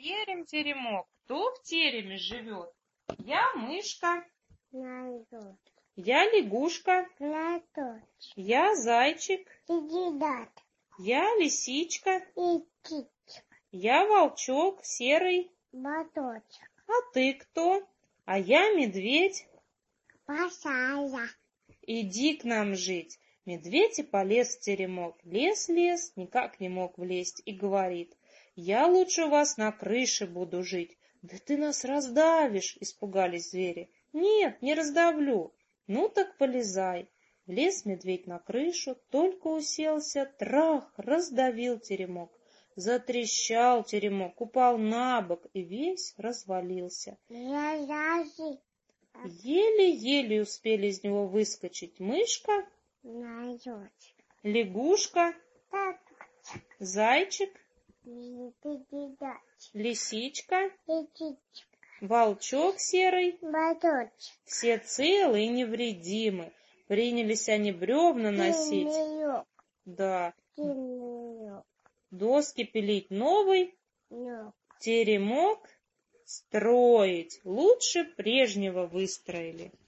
терем, теремок. Кто в тереме живет? Я мышка. Я лягушка. Я зайчик. Я лисичка. Я волчок серый. А ты кто? А я медведь. Иди к нам жить. Медведь и полез в теремок. Лез, никак не мог влезть, и говорит: я лучше у вас на крыше буду жить. Да ты нас раздавишь, испугались звери. Нет, не раздавлю. Ну так полезай. Влез медведь на крышу, только уселся, трах, раздавил теремок. Затрещал теремок, упал на бок и весь развалился. Еле-еле успели из него выскочить мышка, лягушка, зайчик, лисичка, волчок серый. Все целы и невредимы. Принялись они бревна носить, да, доски пилить новый, теремок строить. Лучше прежнего выстроили.